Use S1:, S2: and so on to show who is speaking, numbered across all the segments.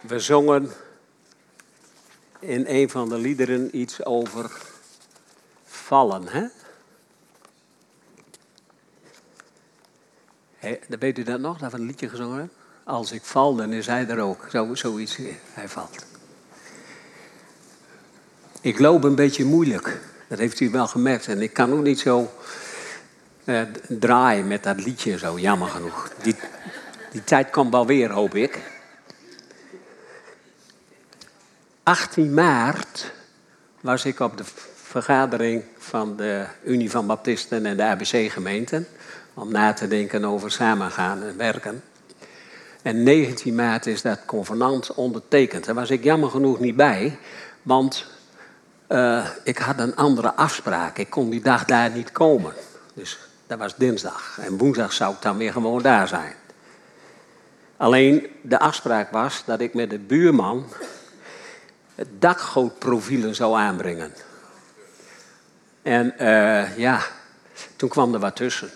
S1: We zongen in een van de liederen iets over vallen, hè? Weet u dat nog, dat we een liedje gezongen hebben? Als ik val, dan is hij er ook. Zoiets, hij valt. Ik loop een beetje moeilijk. Dat heeft u wel gemerkt. En ik kan ook niet zo draaien met dat liedje zo, jammer genoeg. Die tijd komt wel weer, hoop ik. 18 maart was ik op de vergadering van de Unie van Baptisten en de ABC-gemeenten. Om na te denken over samengaan en werken. En 19 maart is dat convenant ondertekend. Daar was ik jammer genoeg niet bij. Want ik had een andere afspraak. Ik kon die dag daar niet komen. Dus dat was dinsdag. En woensdag zou ik dan weer gewoon daar zijn. Alleen de afspraak was dat ik met de buurman het dakgootprofielen zou aanbrengen. En toen kwam er wat tussen.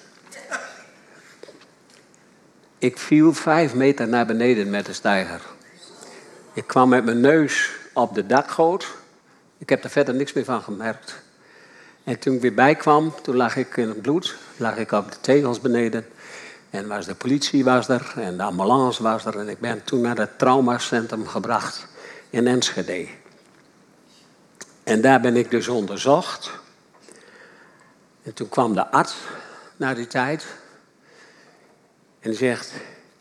S1: Ik viel 5 meter naar beneden met de steiger. Ik kwam met mijn neus op de dakgoot. Ik heb er verder niks meer van gemerkt. En toen ik weer bijkwam, toen lag ik in het bloed. Lag ik op de tegels beneden. En de politie was er en de ambulance was er. En ik ben toen naar het traumacentrum gebracht in Enschede. En daar ben ik dus onderzocht. En toen kwam de arts na die tijd. En die zegt: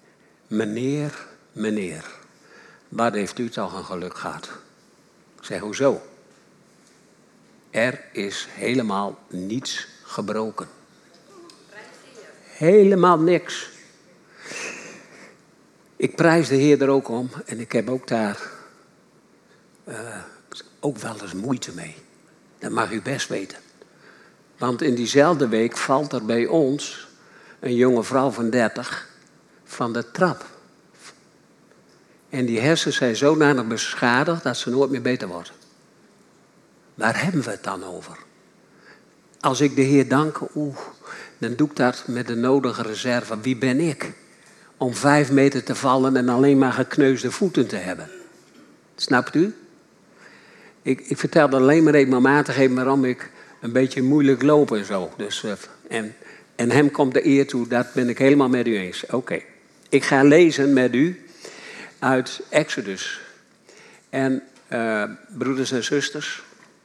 S1: meneer, wat heeft u toch een geluk gehad? Ik zeg: hoezo? Er is helemaal niets gebroken. Helemaal niks. Ik prijs de Heer er ook om. En ik heb ook daar ook wel eens moeite mee. Dat mag u best weten. Want in diezelfde week valt er bij ons een jonge vrouw van 30 van de trap. En die hersens zijn zodanig beschadigd dat ze nooit meer beter wordt. Waar hebben we het dan over? Als ik de Heer dank, dan doe ik dat met de nodige reserve. Wie ben ik? Om 5 meter te vallen en alleen maar gekneusde voeten te hebben. Snapt u? Ik vertelde alleen maar regelmatig even waarom ik een beetje moeilijk loop en zo. Dus, en hem komt de eer toe, dat ben ik helemaal met u eens. Oké. Ik ga lezen met u uit Exodus. En broeders en zusters,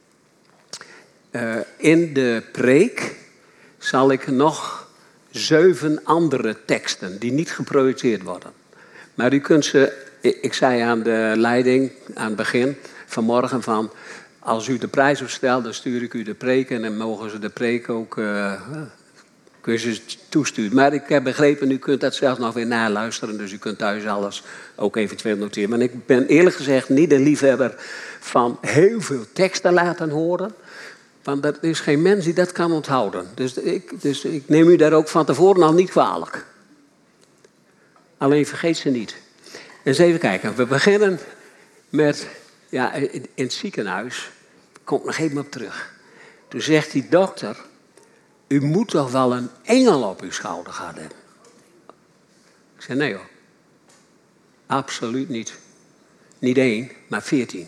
S1: in de preek zal ik nog 7 andere teksten die niet geprojecteerd worden. Maar u kunt ze, ik zei aan de leiding aan het begin vanmorgen van: als u de prijs opstelt, dan stuur ik u de preek en dan mogen ze de preek ook kun je ze toesturen. Maar ik heb begrepen, u kunt dat zelfs nog weer naluisteren, dus u kunt thuis alles ook eventueel noteren. Maar ik ben eerlijk gezegd niet een liefhebber van heel veel teksten laten horen. Want er is geen mens die dat kan onthouden. Dus ik neem u daar ook van tevoren al niet kwalijk. Alleen vergeet ze niet. Eens even kijken. We beginnen met, in het ziekenhuis. Kom ik nog even op terug. Toen zegt die dokter: u moet toch wel een engel op uw schouder gehad hebben? Ik zei: nee hoor. Absoluut niet. Niet 1, maar 14.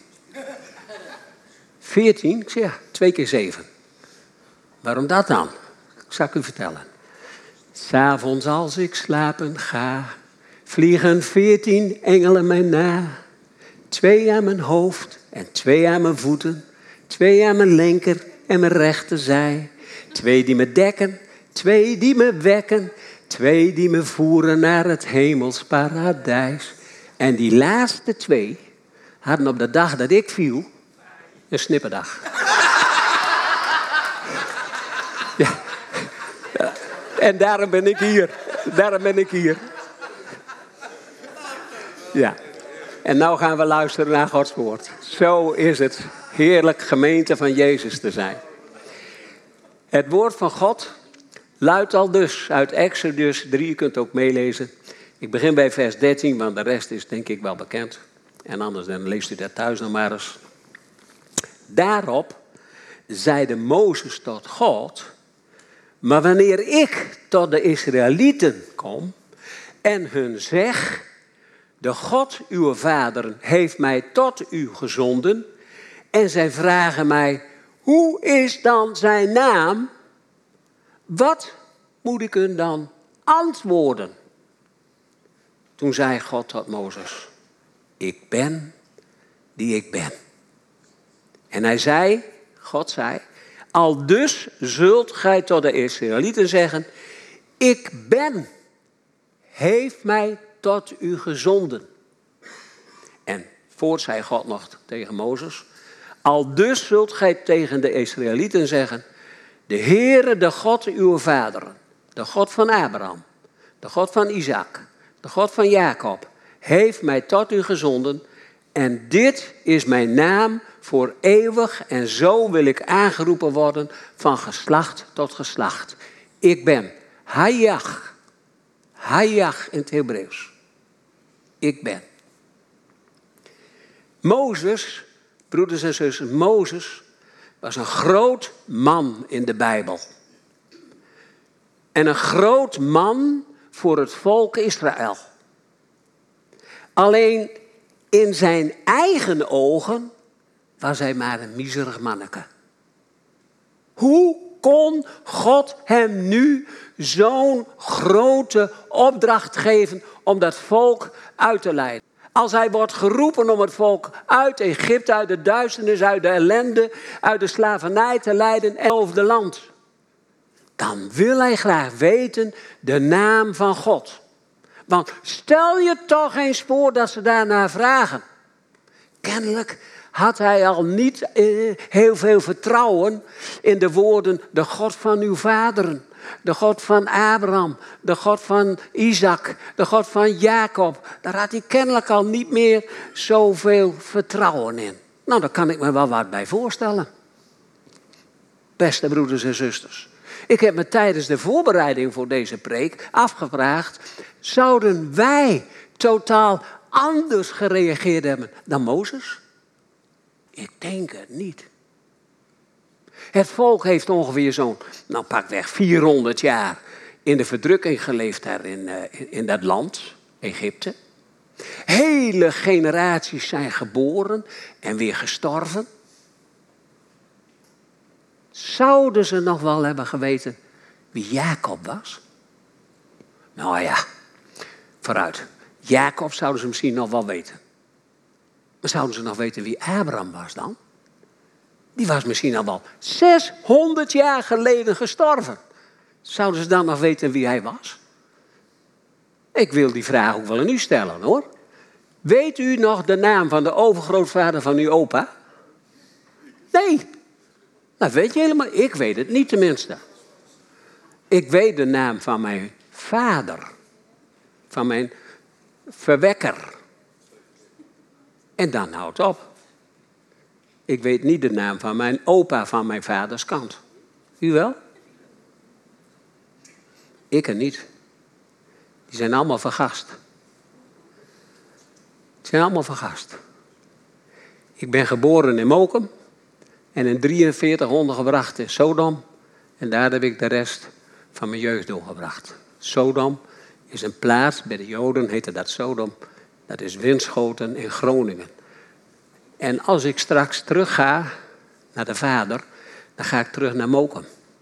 S1: 14? Ik zeg: ja, 2 keer 7. Waarom dat dan? Ik zal u vertellen. 'S'avonds als ik slapen ga, vliegen 14 engelen mij na. 2 aan mijn hoofd en 2 aan mijn voeten. 2 aan mijn linker en mijn rechterzij. 2 die me dekken, 2 die me wekken. 2 die me voeren naar het hemels paradijs. En die laatste 2 hadden op de dag dat ik viel een snipperdag. Ja. En daarom ben ik hier. Ja. En nou gaan we luisteren naar Gods woord. Zo is het heerlijk gemeente van Jezus te zijn. Het woord van God luidt al dus uit Exodus 3. Je kunt ook meelezen. Ik begin bij vers 13, want de rest is denk ik wel bekend. En anders dan leest u dat thuis nog maar eens. Daarop zeide Mozes tot God: maar wanneer ik tot de Israëlieten kom en hun zeg: de God uw vaderen heeft mij tot u gezonden. En zij vragen mij, hoe is dan zijn naam? Wat moet ik hun dan antwoorden? Toen zei God tot Mozes, ik ben die ik ben. En hij zei, God zei, aldus zult gij tot de Israëlieten zeggen, ik ben, heeft mij tot u gezonden. En voort zei God nog tegen Mozes, aldus zult gij tegen de Israëlieten zeggen, de Heere, de God uw vaderen, de God van Abraham, de God van Isaac, de God van Jacob, heeft mij tot u gezonden. En dit is mijn naam voor eeuwig en zo wil ik aangeroepen worden van geslacht tot geslacht. Ik ben Hayach, Hayach in het Hebreeuws. Ik ben. Mozes, broeders en zusters, Mozes was een groot man in de Bijbel. En een groot man voor het volk Israël. Alleen in zijn eigen ogen was hij maar een miserig manneke. Hoe kon God hem nu zo'n grote opdracht geven om dat volk uit te leiden? Als hij wordt geroepen om het volk uit Egypte, uit de duisternis, uit de ellende, uit de slavernij te leiden en over de land. Dan wil hij graag weten de naam van God. Want stel je toch eens voor dat ze daarna vragen. Kennelijk had hij al niet heel veel vertrouwen in de woorden, de God van uw vaderen. De God van Abraham, de God van Isaac, de God van Jacob. Daar had hij kennelijk al niet meer zoveel vertrouwen in. Nou, daar kan ik me wel wat bij voorstellen. Beste broeders en zusters. Ik heb me tijdens de voorbereiding voor deze preek afgevraagd, zouden wij totaal anders gereageerd hebben dan Mozes? Ik denk het niet. Het volk heeft ongeveer zo'n, pakweg 400 jaar in de verdrukking geleefd daar in dat land, Egypte. Hele generaties zijn geboren en weer gestorven. Zouden ze nog wel hebben geweten wie Jacob was? Nou ja, vooruit. Jacob zouden ze misschien nog wel weten. Maar zouden ze nog weten wie Abraham was dan? Die was misschien al wel 600 jaar geleden gestorven. Zouden ze dan nog weten wie hij was? Ik wil die vraag ook wel aan u stellen, hoor. Weet u nog de naam van de overgrootvader van uw opa? Nee. Dat weet je helemaal. Ik weet het niet tenminste. Ik weet de naam van mijn vader. Van mijn verwekker. En dan houdt het op. Ik weet niet de naam van mijn opa van mijn vaders kant. U wel? Ik er niet. Die zijn allemaal vergast. Die zijn allemaal vergast. Ik ben geboren in Mokum. En in 43 ondergebracht in Sodom. En daar heb ik de rest van mijn jeugd doorgebracht. Sodom is een plaats, bij de Joden heette dat Sodom. Dat is Winschoten in Groningen. En als ik straks terug ga naar de Vader, dan ga ik terug naar Mokum.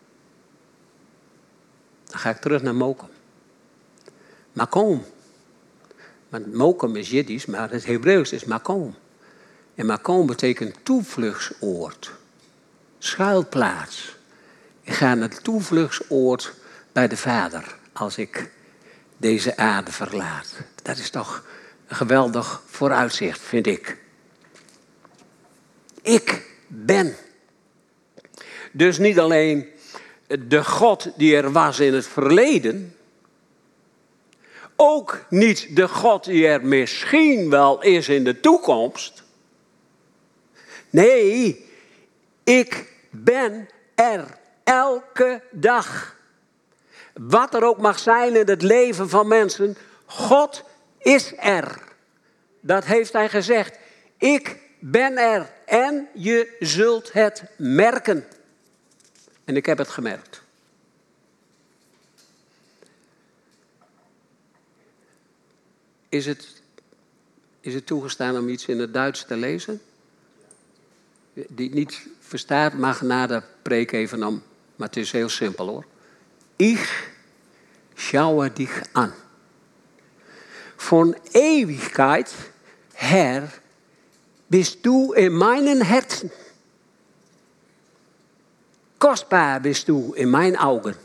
S1: Dan ga ik terug naar Mokum. Makom. Want Mokum is Jiddisch, maar het Hebreeuws is Makom. En Makom betekent toevluchtsoord. Schuilplaats. Ik ga naar het toevluchtsoord bij de Vader als ik deze aarde verlaat. Dat is toch een geweldig vooruitzicht, vind ik. Ik ben. Dus niet alleen de God die er was in het verleden. Ook niet de God die er misschien wel is in de toekomst. Nee, ik ben er elke dag. Wat er ook mag zijn in het leven van mensen, God is er. Dat heeft hij gezegd. Ik ben er en je zult het merken. En ik heb het gemerkt. Is het Is het toegestaan om iets in het Duits te lezen? Die het niet verstaat, mag na de preek even om. Maar het is heel simpel hoor. Ich schaue dich an. Von Ewigkeit her bist du in meinen Herzen. Kostbar bist du in meinen Augen.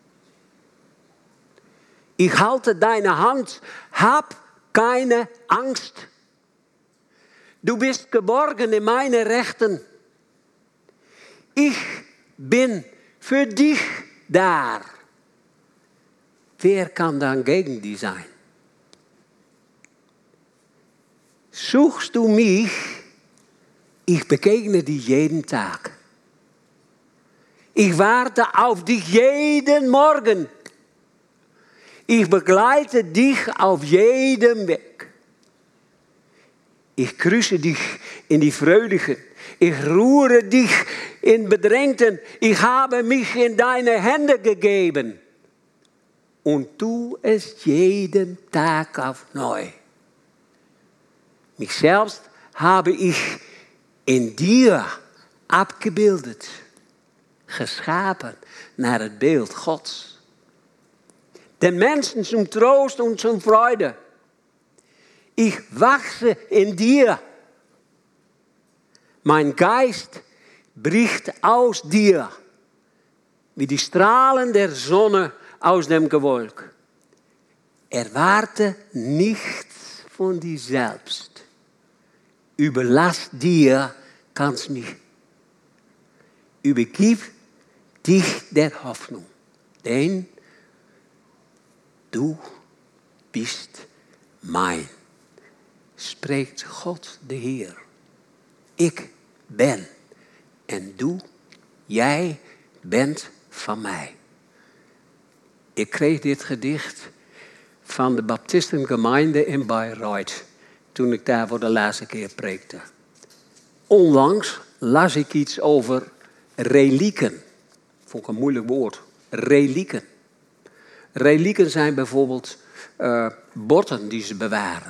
S1: Ich halte deine Hand, hab keine Angst. Du bist geborgen in meine Rechten. Ich bin für dich da. Wer kann dann gegen die sein? Suchst du mich? Ich begegne dir jeden Tag. Ich warte auf dich jeden Morgen. Ich begleite dich auf jedem Weg. Ich grüße dich in die Freudigen. Ich ruhe dich in Bedrängten. Ich habe mich in deine Hände gegeben. Und tu es jeden Tag auf neu. Mich selbst habe ich in dir abgebildet. Geschapen naar het beeld Gods. Den Menschen zum Trost und zum Freude. Ich wachse in dir. Mein Geist bricht aus dir. Wie die Strahlen der Sonne aus dem Gewölk. Erwarte nichts von dir selbst. Überlass dir ganz mich. Übergib dich der Hoffnung. Denn du bist mein. Spreekt God de Heer. Ik ben. En jij bent van mij. Ik kreeg dit gedicht van de Baptistengemeinde in Bayreuth. Toen ik daar voor de laatste keer preekte. Onlangs las ik iets over relieken. Vond ik een moeilijk woord. Relieken. Relieken zijn bijvoorbeeld botten die ze bewaren.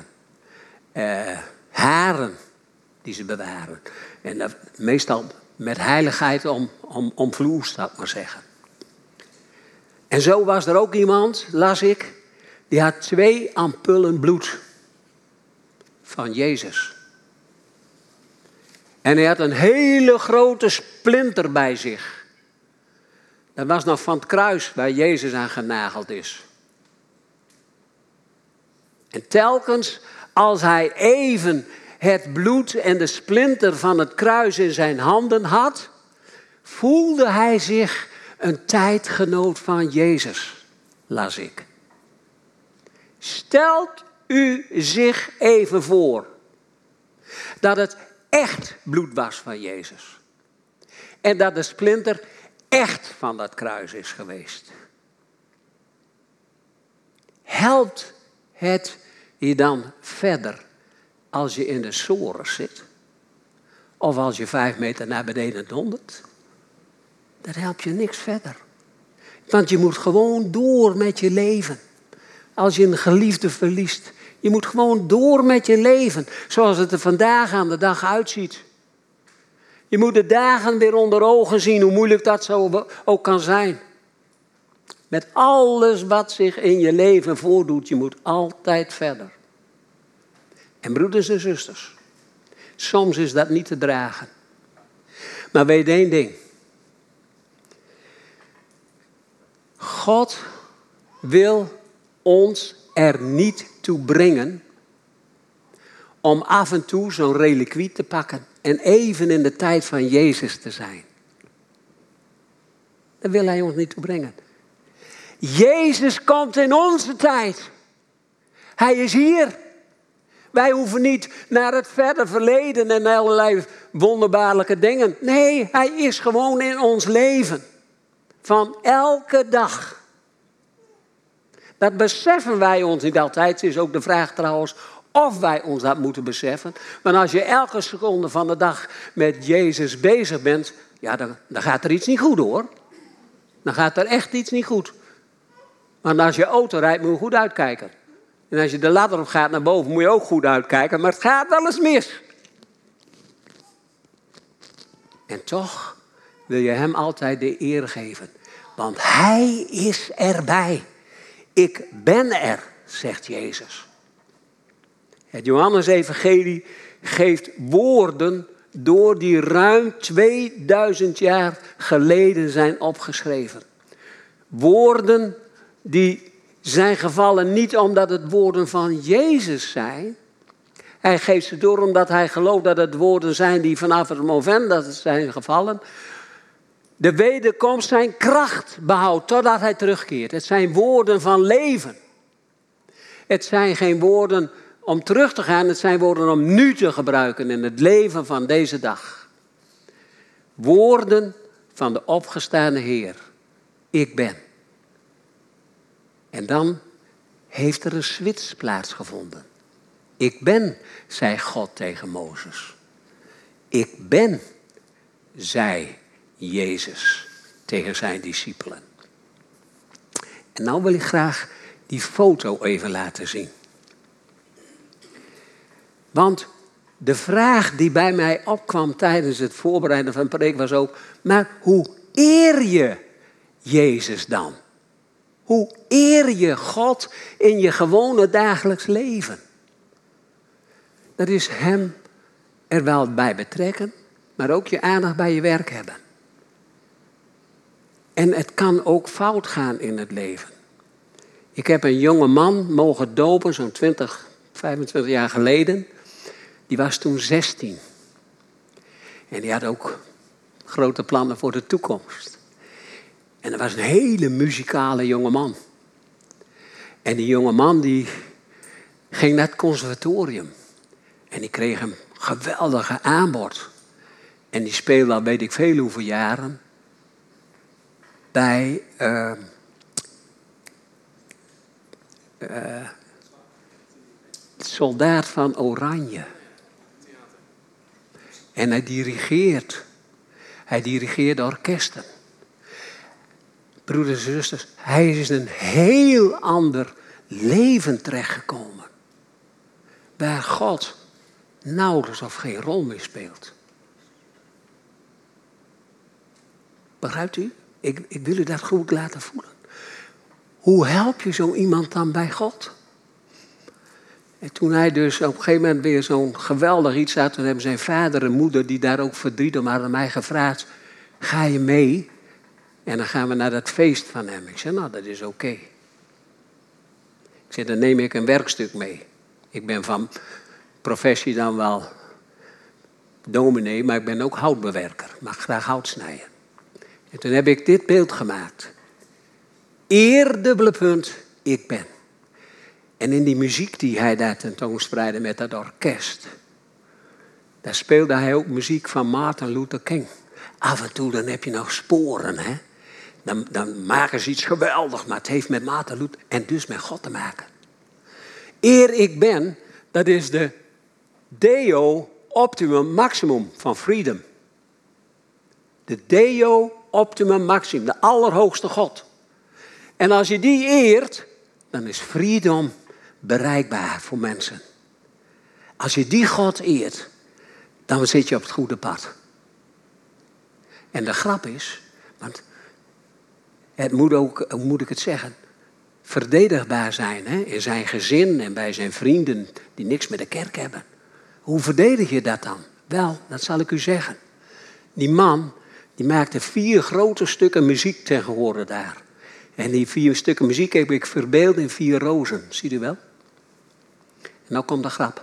S1: Haren die ze bewaren. En meestal met heiligheid omvloerst, zou ik maar zeggen. En zo was er ook iemand, las ik, die had 2 ampullen bloed van Jezus. En hij had een hele grote splinter bij zich. Dat was nog van het kruis waar Jezus aan genageld is. En telkens als hij even het bloed en de splinter van het kruis in zijn handen had, voelde hij zich een tijdgenoot van Jezus, las ik. Stelt u zich even voor dat het echt bloed was van Jezus. En dat de splinter echt van dat kruis is geweest. Helpt het je dan verder als je in de sores zit? Of als je 5 meter naar beneden dondert? Dat helpt je niks verder. Want je moet gewoon door met je leven. Als je een geliefde verliest. Je moet gewoon door met je leven. Zoals het er vandaag aan de dag uitziet. Je moet de dagen weer onder ogen zien. Hoe moeilijk dat zo ook kan zijn. Met alles wat zich in je leven voordoet. Je moet altijd verder. En broeders en zusters. Soms is dat niet te dragen. Maar weet één ding. God wil ons er niet toe brengen om af en toe zo'n reliquie te pakken en even in de tijd van Jezus te zijn. Daar wil hij ons niet toe brengen. Jezus komt in onze tijd. Hij is hier. Wij hoeven niet naar het verre verleden en allerlei wonderbaarlijke dingen. Nee, hij is gewoon in ons leven. Van elke dag. Dat beseffen wij ons niet altijd. Het is ook de vraag trouwens of wij ons dat moeten beseffen. Want als je elke seconde van de dag met Jezus bezig bent, ja, dan gaat er iets niet goed hoor. Dan gaat er echt iets niet goed. Want als je auto rijdt, moet je goed uitkijken. En als je de ladder op gaat naar boven, moet je ook goed uitkijken. Maar het gaat wel eens mis. En toch wil je hem altijd de eer geven. Want hij is erbij. Ik ben er, zegt Jezus. Het Johannes-evangelie geeft woorden door die ruim 2000 jaar geleden zijn opgeschreven. Woorden die zijn gevallen niet omdat het woorden van Jezus zijn. Hij geeft ze door omdat hij gelooft dat het woorden zijn die vanaf het moment dat het zijn gevallen, de wederkomst zijn kracht behoudt totdat hij terugkeert. Het zijn woorden van leven. Het zijn geen woorden om terug te gaan, het zijn woorden om nu te gebruiken in het leven van deze dag. Woorden van de opgestane Heer. Ik ben. En dan heeft er een switch plaatsgevonden. Ik ben, zei God tegen Mozes. Ik ben, zei Jezus tegen zijn discipelen. En nou wil ik graag die foto even laten zien. Want de vraag die bij mij opkwam tijdens het voorbereiden van de preek was ook, maar hoe eer je Jezus dan? Hoe eer je God in je gewone dagelijks leven? Dat is hem er wel bij betrekken, maar ook je aandacht bij je werk hebben. En het kan ook fout gaan in het leven. Ik heb een jonge man mogen dopen, zo'n 25 jaar geleden. Die was toen 16. En die had ook grote plannen voor de toekomst. En dat was een hele muzikale jonge man. En die jonge man die ging naar het conservatorium. En die kreeg een geweldige aanbod. En die speelde al weet ik veel hoeveel jaren bij Soldaat van Oranje. En hij dirigeert. Hij dirigeerde orkesten. Broeders en zusters, hij is in een heel ander leven terechtgekomen. Waar God nauwelijks of geen rol meer speelt. Begrijpt u? Ik wil u dat goed laten voelen. Hoe help je zo iemand dan bij God? En toen hij dus op een gegeven moment weer zo'n geweldig iets had, toen hebben zijn vader en moeder, die daar ook verdriet om hadden, mij gevraagd, ga je mee? En dan gaan we naar dat feest van hem. Ik zei, nou, dat is oké. Ik zei, dan neem ik een werkstuk mee. Ik ben van professie dan wel dominee, maar ik ben ook houtbewerker. Ik mag graag hout snijden. En toen heb ik dit beeld gemaakt. Eer, dubbele punt, ik ben. En in die muziek die hij daar tentoonspreidde met dat orkest, daar speelde hij ook muziek van Martin Luther King. Af en toe dan heb je nog sporen, hè. Dan maken ze iets geweldigs, maar het heeft met Martin Luther en dus met God te maken. Eer ik ben, dat is de Deo optimum maximum van freedom. De Deo optimum maximum, de allerhoogste God. En als je die eert, dan is freedom bereikbaar voor mensen. Als je die God eert, dan zit je op het goede pad. En de grap is, want het moet ook, hoe moet ik het zeggen, verdedigbaar zijn, hè? In zijn gezin en bij zijn vrienden die niks met de kerk hebben. Hoe verdedig je dat dan? Wel, dat zal ik u zeggen. Die man, die maakte 4 grote stukken muziek tegenwoordig daar. En die 4 stukken muziek heb ik verbeeld in 4 rozen. Ziet u wel? En nou komt de grap.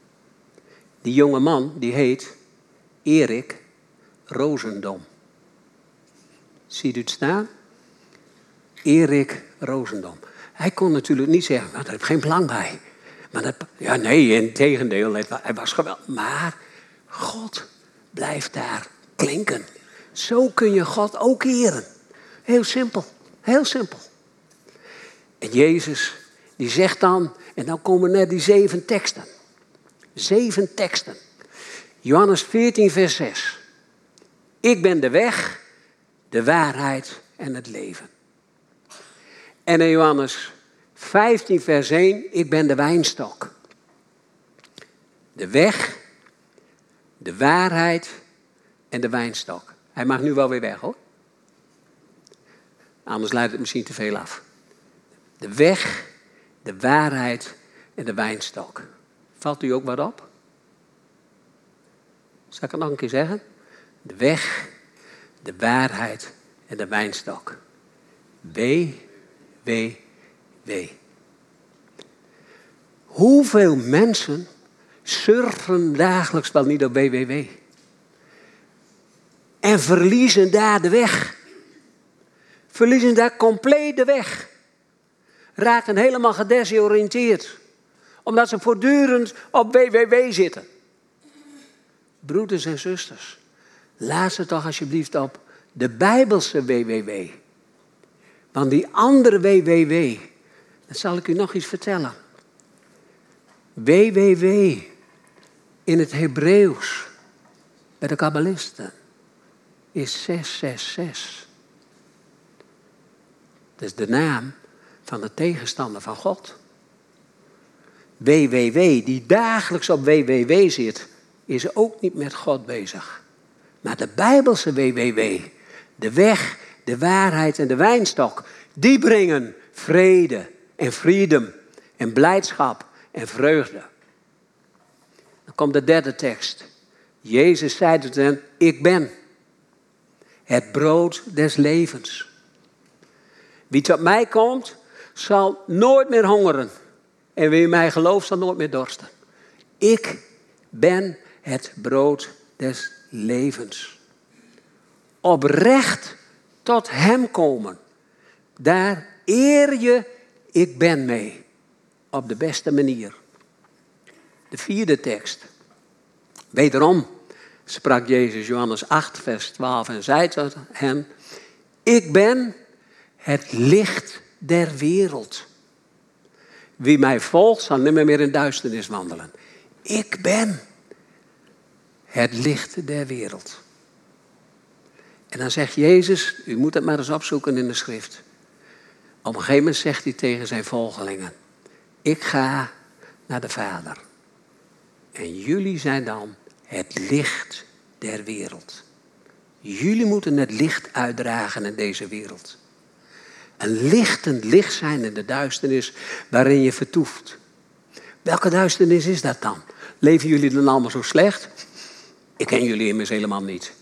S1: Die jonge man, die heet Erik Rozendom. Ziet u het staan? Erik Rozendom. Hij kon natuurlijk niet zeggen, nou, daar heb ik geen belang bij. Maar dat, ja, nee, integendeel, hij was geweldig. Maar God blijft daar klinken. Zo kun je God ook eren. Heel simpel, heel simpel. En Jezus, die zegt dan, en dan komen net die 7 teksten. 7 teksten. Johannes 14, vers 6. Ik ben de weg, de waarheid en het leven. En in Johannes 15 vers 1, ik ben de wijnstok. De weg, de waarheid en de wijnstok. Hij mag nu wel weer weg, hoor. Anders leidt het misschien te veel af. De weg, de waarheid en de wijnstok. Valt u ook wat op? Zal ik het nog een keer zeggen? De weg, de waarheid en de wijnstok. W, W, W. Hoeveel mensen surfen dagelijks wel niet op www? En verliezen daar de weg. Verliezen daar compleet de weg. Raken helemaal gedesoriënteerd. Omdat ze voortdurend op www zitten. Broeders en zusters, laat ze toch alsjeblieft op de Bijbelse www. Want die andere www, dat zal ik u nog iets vertellen. www in het Hebreeuws, bij de kabbalisten, is 666. Dat is de naam van de tegenstander van God. www, die dagelijks op www zit, is ook niet met God bezig. Maar de Bijbelse www, de weg, de waarheid en de wijnstok, die brengen vrede en freedom en blijdschap en vreugde. Dan komt de derde tekst. Jezus zei tot hen, ik ben het brood des levens. Wie tot mij komt, zal nooit meer hongeren. En wie in mij gelooft, zal nooit meer dorsten. Ik ben het brood des levens. Oprecht tot hem komen. Daar eer je ik ben mee. Op de beste manier. De vierde tekst. Wederom sprak Jezus Johannes 8 vers 12 en zei tot hen. Ik ben het licht der wereld. Wie mij volgt zal nimmer meer in duisternis wandelen. Ik ben het licht der wereld. En dan zegt Jezus, u moet het maar eens opzoeken in de schrift. Op een gegeven moment zegt hij tegen zijn volgelingen. Ik ga naar de Vader. En jullie zijn dan het licht der wereld. Jullie moeten het licht uitdragen in deze wereld. Een lichtend licht zijn in de duisternis waarin je vertoeft. Welke duisternis is dat dan? Leven jullie dan allemaal zo slecht? Ik ken jullie immers helemaal niet.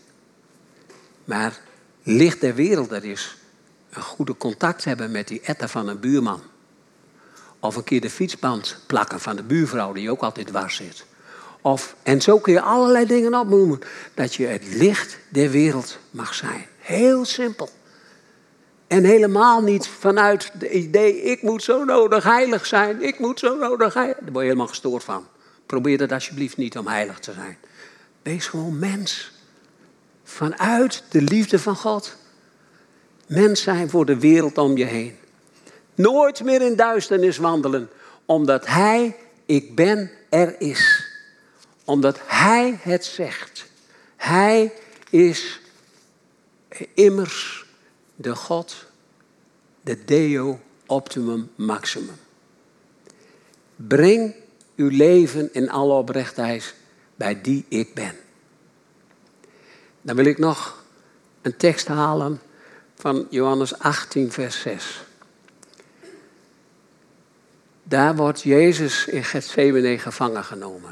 S1: Maar licht der wereld, dat is een goede contact hebben met die etter van een buurman. Of een keer de fietsband plakken van de buurvrouw die ook altijd dwars zit. En zo kun je allerlei dingen opnoemen. Dat je het licht der wereld mag zijn. Heel simpel. En helemaal niet vanuit het idee, ik moet zo nodig heilig zijn. Ik moet zo nodig heilig. Daar word je helemaal gestoord van. Probeer dat alsjeblieft niet om heilig te zijn. Wees gewoon mens. Vanuit de liefde van God. Mens zijn voor de wereld om je heen. Nooit meer in duisternis wandelen. Omdat Hij, ik ben, er is. Omdat Hij het zegt. Hij is immers de God, de Deo optimum maximum. Breng uw leven in alle oprechtheid bij die ik ben. Dan wil ik nog een tekst halen van Johannes 18 vers 6. Daar wordt Jezus in Getsemane gevangen genomen.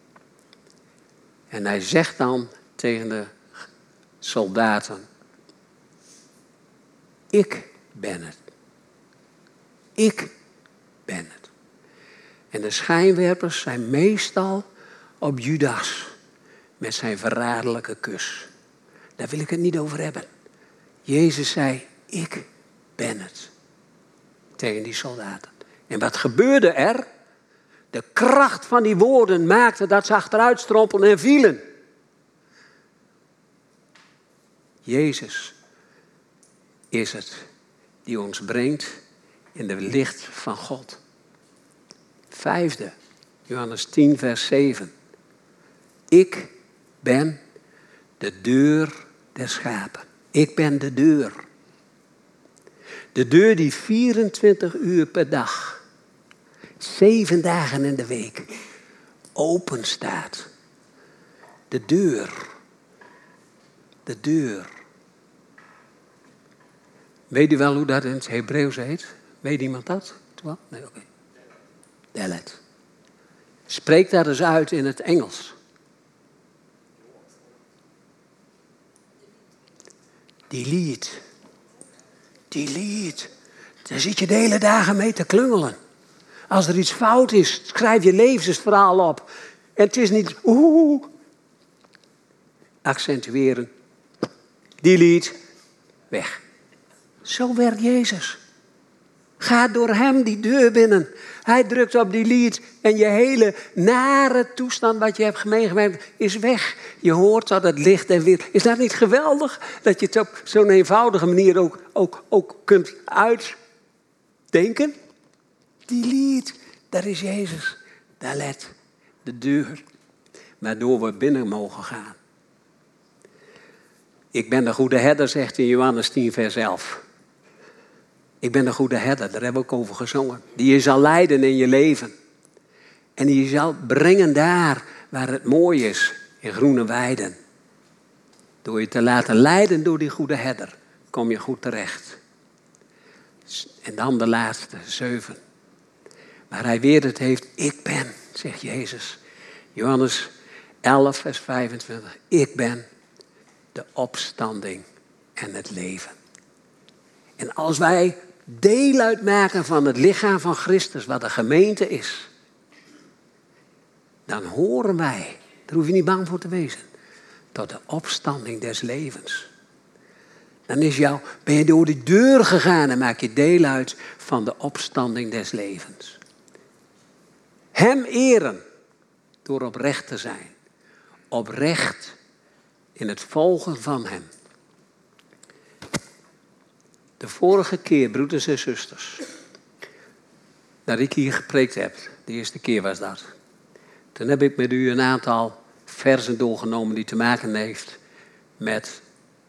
S1: En hij zegt dan tegen de soldaten. Ik ben het. Ik ben het. En de schijnwerpers zijn meestal op Judas. Met zijn verraderlijke kus. Daar wil ik het niet over hebben. Jezus zei, ik ben het. Tegen die soldaten. En wat gebeurde er? De kracht van die woorden maakte dat ze achteruit strompelden en vielen. Jezus is het die ons brengt in de licht van God. Vijfde, Johannes 10 vers 7. Ik ben de deur der schapen. Ik ben de deur. De deur die 24 uur per dag, 7 dagen in de week, open staat. De deur. De deur. Weet u wel hoe dat in het Hebreeuws heet? Weet iemand dat? Nee, oké. Delet. Spreek dat eens uit in het Engels. Delete. Delete. Daar zit je de hele dagen mee te klungelen. Als er iets fout is, schrijf je levensverhaal op. En het is niet accentueren. Delete. Weg. Zo werkt Jezus. Ga door hem die deur binnen. Hij drukt op delete en je hele nare toestand wat je hebt meegemaakt is weg. Je hoort dat het licht en weer. Is dat niet geweldig? Dat je het op zo'n eenvoudige manier ook kunt uitdenken? Delete, daar is Jezus. Daar let de deur waardoor we binnen mogen gaan. Ik ben de goede herder, zegt in Johannes 10 vers 11. Ik ben de goede herder, daar hebben we ook over gezongen. Die je zal leiden in je leven. En die je zal brengen daar waar het mooi is, in groene weiden. Door je te laten leiden door die goede herder, kom je goed terecht. En dan de laatste, 7. Waar hij weer het heeft, ik ben, zegt Jezus. Johannes 11 vers 25. Ik ben de opstanding en het leven. En als wij deel uitmaken van het lichaam van Christus, wat de gemeente is, dan horen wij, daar hoef je niet bang voor te wezen, tot de opstanding des levens. Dan ben je door die deur gegaan en maak je deel uit van de opstanding des levens. Hem eren door oprecht te zijn. Oprecht in het volgen van hem. De vorige keer, broeders en zusters, dat ik hier gepreekt heb, de eerste keer was dat. Toen heb ik met u een aantal versen doorgenomen die te maken heeft met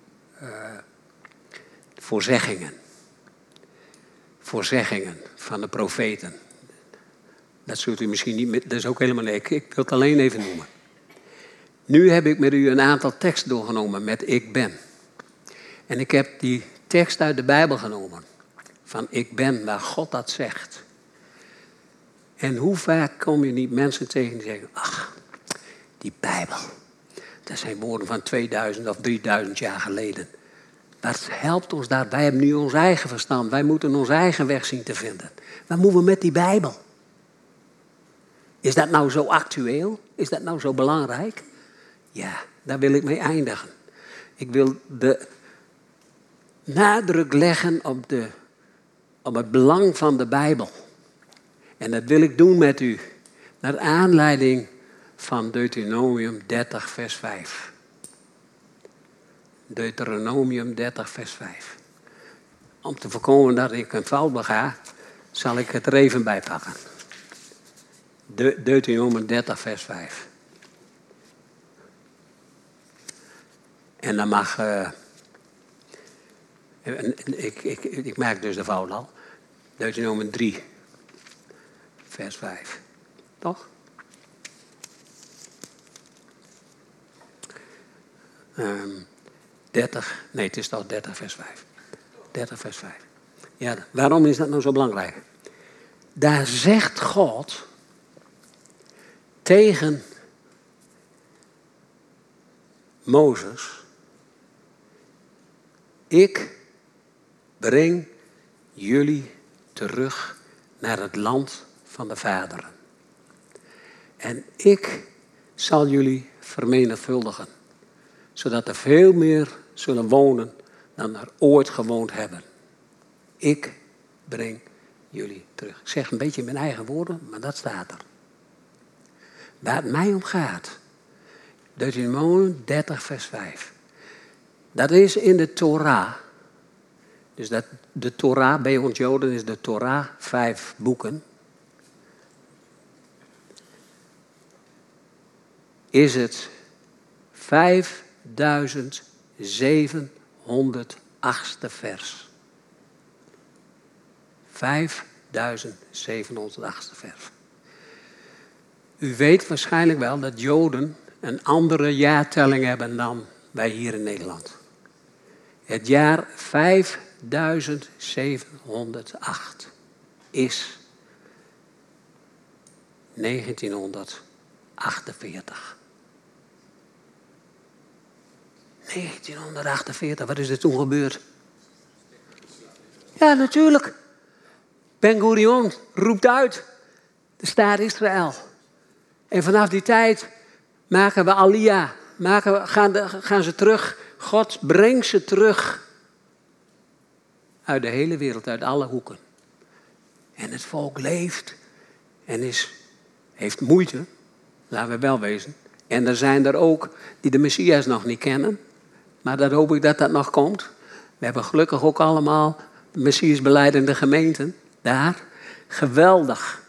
S1: voorzeggingen. Voorzeggingen van de profeten. Dat zult u misschien niet met, dat is ook helemaal leuk. Ik wil het alleen even noemen. Nu heb ik met u een aantal teksten doorgenomen met ik ben. En ik heb die tekst uit de Bijbel genomen. Van ik ben, waar God dat zegt. En hoe vaak kom je niet mensen tegen die zeggen, ach, die Bijbel. Dat zijn woorden van 2000 of 3000 jaar geleden. Wat helpt ons daar? Wij hebben nu ons eigen verstand. Wij moeten onze eigen weg zien te vinden. Wat moeten we met die Bijbel? Is dat nou zo actueel? Is dat nou zo belangrijk? Ja, daar wil ik mee eindigen. Ik wil de nadruk leggen op het belang van de Bijbel. En dat wil ik doen met u. Naar aanleiding van Deuteronomium 30 vers 5. Deuteronomium 30 vers 5. Om te voorkomen dat ik een fout bega, zal ik het er even bij pakken. Deuteronomium 30 vers 5. En dan mag... Ik maak dus de fout al. Deuteronomium 3 vers 5. Toch? 30, nee, het is toch 30 vers 5. 30 vers 5. Ja, waarom is dat nou zo belangrijk? Daar zegt God tegen Mozes: ik breng jullie terug naar het land van de vaderen. En ik zal jullie vermenigvuldigen, zodat er veel meer zullen wonen dan er ooit gewoond hebben. Ik breng jullie terug. Ik zeg een beetje in mijn eigen woorden, maar dat staat er. Waar het mij om gaat, Deuteronomium 30 vers 5. Dat is in de Torah. Dus de Torah, bij ons Joden is de Torah 5 boeken. Is het 5708ste vers. 5708 vers. U weet waarschijnlijk wel dat Joden een andere jaartelling hebben dan wij hier in Nederland. Het jaar 5708 is 1948. 1948, wat is er toen gebeurd? Ja, natuurlijk. Ben-Gurion roept uit de staat Israël. En vanaf die tijd maken we Aliyah. Gaan ze terug. God brengt ze terug. Uit de hele wereld, uit alle hoeken. En het volk leeft en heeft moeite. Laten we wel wezen. En er zijn er ook die de Messias nog niet kennen. Maar dat hoop ik dat dat nog komt. We hebben gelukkig ook allemaal de Messias belijdende gemeenten daar. Geweldig.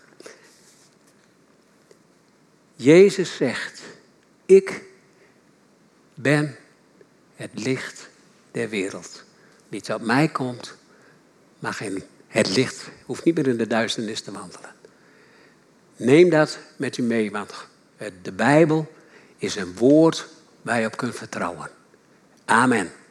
S1: Jezus zegt, ik ben het licht der wereld. Wie tot mij komt, mag in het licht, hoeft niet meer in de duisternis te wandelen. Neem dat met u mee, want de Bijbel is een woord waar je op kunt vertrouwen. Amen.